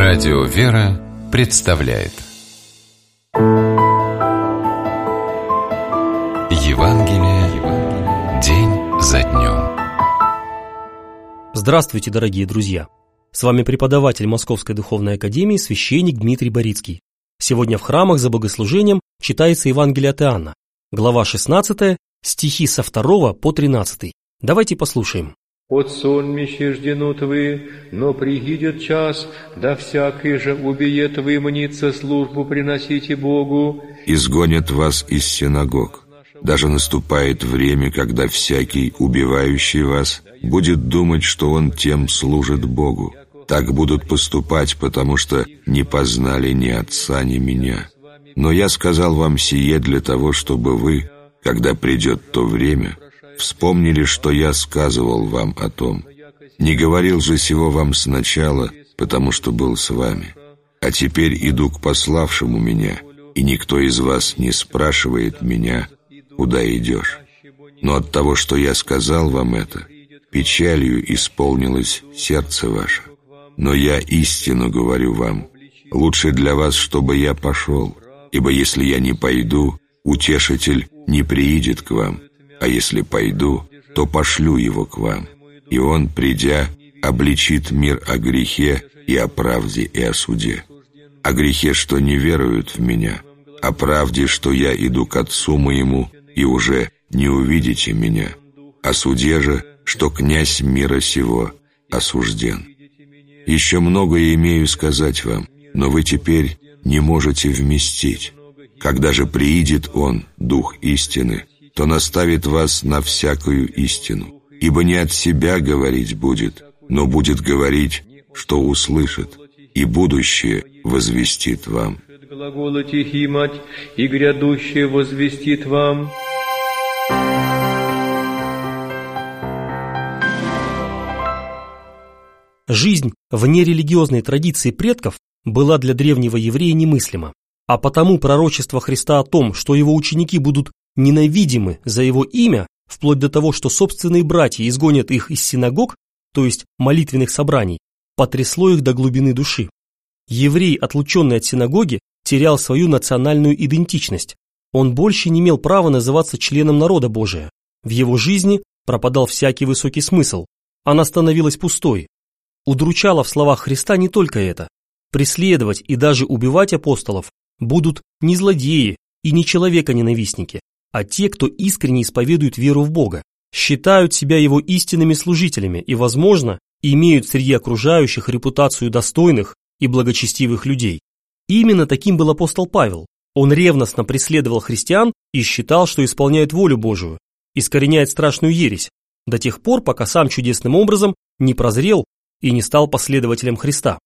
Радио «Вера» представляет Евангелие день за днем. Здравствуйте, дорогие друзья! С вами преподаватель Московской Духовной Академии, священник Дмитрий Борицкий. Сегодня в храмах за богослужением читается Евангелие от Иоанна, глава 16, стихи со 2 по 13. Давайте послушаем. «От сонмище жденут вы, но приидет час, да всякий же убиет вы мнится службу приносите Богу. Изгонят вас из синагог. Даже наступает время, когда всякий, убивающий вас, будет думать, что он тем служит Богу. Так будут поступать, потому что не познали ни Отца, ни Меня. Но я сказал вам сие для того, чтобы вы, когда придет то время, вспомнили, что я сказывал вам о том. Не говорил же сего вам сначала, потому что был с вами. А теперь иду к пославшему меня, и никто из вас не спрашивает меня, куда идешь. Но от того, что я сказал вам это, печалью исполнилось сердце ваше. Но я истину говорю вам, лучше для вас, чтобы я пошел, ибо если я не пойду, Утешитель не приидет к вам. А если пойду, то пошлю его к вам, и он, придя, обличит мир о грехе и о правде и о суде. О грехе, что не веруют в меня, о правде, что я иду к Отцу моему, и уже не увидите меня, о суде же, что князь мира сего осужден. Еще многое имею сказать вам, но вы теперь не можете вместить. Когда же приидет Он, Дух истины, то наставит вас на всякую истину, ибо не от себя говорить будет, но будет говорить, что услышит, и будущее возвестит вам. Глаголите химать, и грядущее возвестит вам». Жизнь вне религиозной традиции предков была для древнего еврея немыслима, а потому пророчество Христа о том, что его ученики будут ненавидимы за его имя, вплоть до того, что собственные братья изгонят их из синагог, то есть молитвенных собраний, потрясло их до глубины души. Еврей, отлученный от синагоги, терял свою национальную идентичность. Он больше не имел права называться членом народа Божия. В его жизни пропадал всякий высокий смысл. Она становилась пустой. Удручало в словах Христа не только это. Преследовать и даже убивать апостолов будут не злодеи и не человека-ненавистники, а те, кто искренне исповедует веру в Бога, считают себя Его истинными служителями и, возможно, имеют среди окружающих репутацию достойных и благочестивых людей. Именно таким был апостол Павел. Он ревностно преследовал христиан и считал, что исполняет волю Божию, искореняет страшную ересь, до тех пор, пока сам чудесным образом не прозрел и не стал последователем Христа.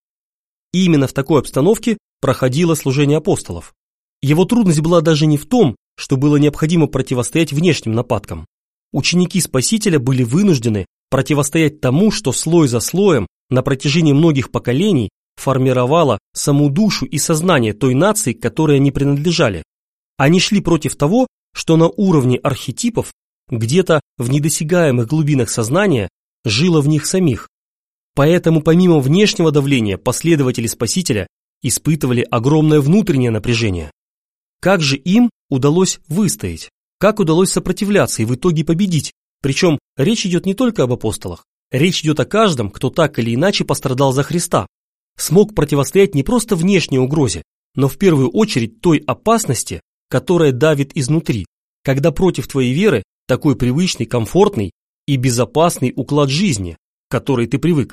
И именно в такой обстановке проходило служение апостолов. Его трудность была даже не в том, что было необходимо противостоять внешним нападкам. Ученики Спасителя были вынуждены противостоять тому, что слой за слоем на протяжении многих поколений формировало саму душу и сознание той нации, к которой они принадлежали. Они шли против того, что на уровне архетипов, где-то в недосягаемых глубинах сознания, жило в них самих. Поэтому помимо внешнего давления последователи Спасителя испытывали огромное внутреннее напряжение. Как же им удалось выстоять? Как удалось сопротивляться и в итоге победить? Причем речь идет не только об апостолах. Речь идет о каждом, кто так или иначе пострадал за Христа. Смог противостоять не просто внешней угрозе, но в первую очередь той опасности, которая давит изнутри, когда против твоей веры такой привычный, комфортный и безопасный уклад жизни, к которой ты привык.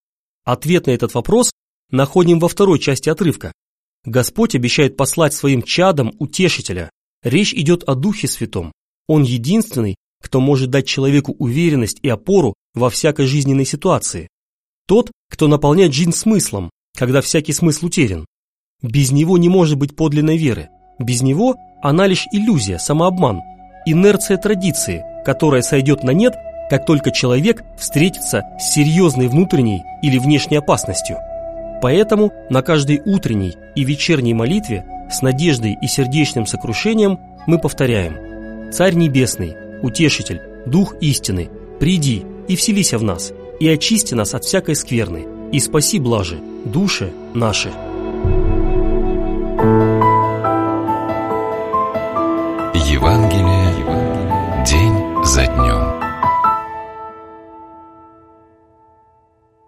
Ответ на этот вопрос находим во второй части отрывка. Господь обещает послать своим чадам утешителя. Речь идет о Духе Святом. Он единственный, кто может дать человеку уверенность и опору во всякой жизненной ситуации. Тот, кто наполняет жизнь смыслом, когда всякий смысл утерян. Без него не может быть подлинной веры. Без него она лишь иллюзия, самообман, инерция традиции, которая сойдет на нет, как только человек встретится с серьезной внутренней или внешней опасностью. Поэтому на каждой утренней и вечерней молитве с надеждой и сердечным сокрушением мы повторяем: «Царь Небесный, Утешитель, Дух истины, приди и вселися в нас, и очисти нас от всякой скверны, и спаси, блаже, души наши. Евангелие день за днем.